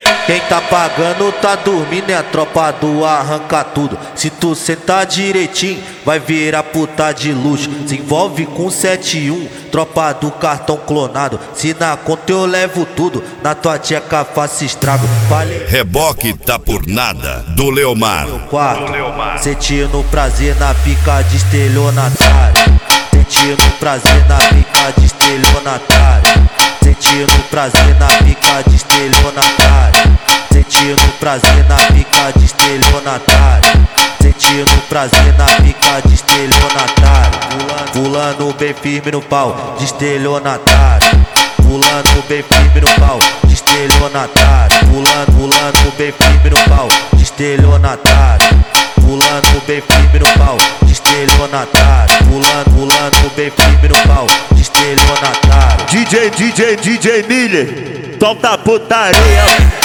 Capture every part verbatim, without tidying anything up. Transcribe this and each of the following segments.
Quem tá pagando tá dormindo, é a tropa do arranca tudo. Se tu sentar direitinho, vai virar puta de luxo. Se envolve com sete e um, tropa do cartão clonado. Se na conta eu levo tudo, na tua tcheca faço estrago. Falei. Reboque tá por nada, do Leomar. Meu quarto, sentindo prazer na pica de estelionatário. Sentindo prazer na pica de estelionatário. Sentindo prazer na pica de estelionatário. Sentindo prazer na pica de estelionatário. Sentindo prazer na pica de estelionatário. Pulando, pulando bem firme no pau de estelionatário. Pulando bem firme no pau de estelionatário. Pulando, pulando bem firme no pau de estelionatário. Pulando bem firme no pau de estelionatário. Pulando, pulando bem firme no pau de estelionatário. D J, D J, D J Miller, solta a putaria.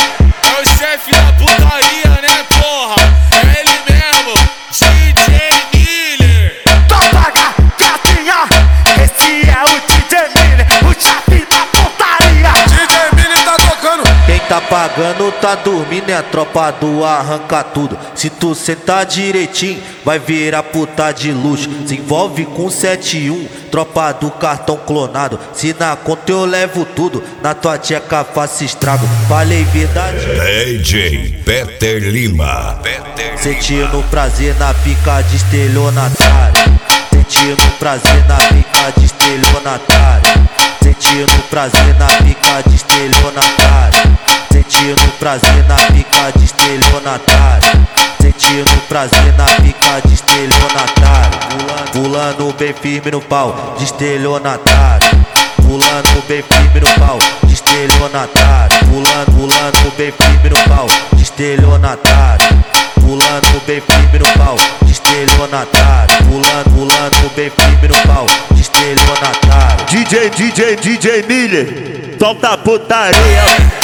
É o chefe da putaria, né, porra? É ele mesmo, D J Miller. Topa gatinha, esse é o D J Miller, o chefe da putaria. D J Miller tá tocando. Quem tá pagando tá dormindo, é a tropa do arranca tudo. Se tu sentar direitinho, vai virar puta de luxo. Se envolve com sete e um, tropa do cartão clonado. Se na conta eu levo tudo, na tua tcheca faço estrago. Falei verdade. D J Peter Lima. Sentindo prazer na pica de estelionatário. Sentindo prazer na pica de estelionatário. Sentindo prazer na pica de estelionatário. Sentindo prazer na pica de estelionatário. Sentindo prazer na pica de estelionatário. Pulando, pulando bem firme no pau de estelionatário. Pulando bem firme no pau de estelionatário. Pulando, pulando bem firme no pau de estelionatário. Pulando bem firme no pau de estelionatário. Pulando, pulando bem firme no pau de estelionatário. D J, D J, D J Miller, solta a putaria.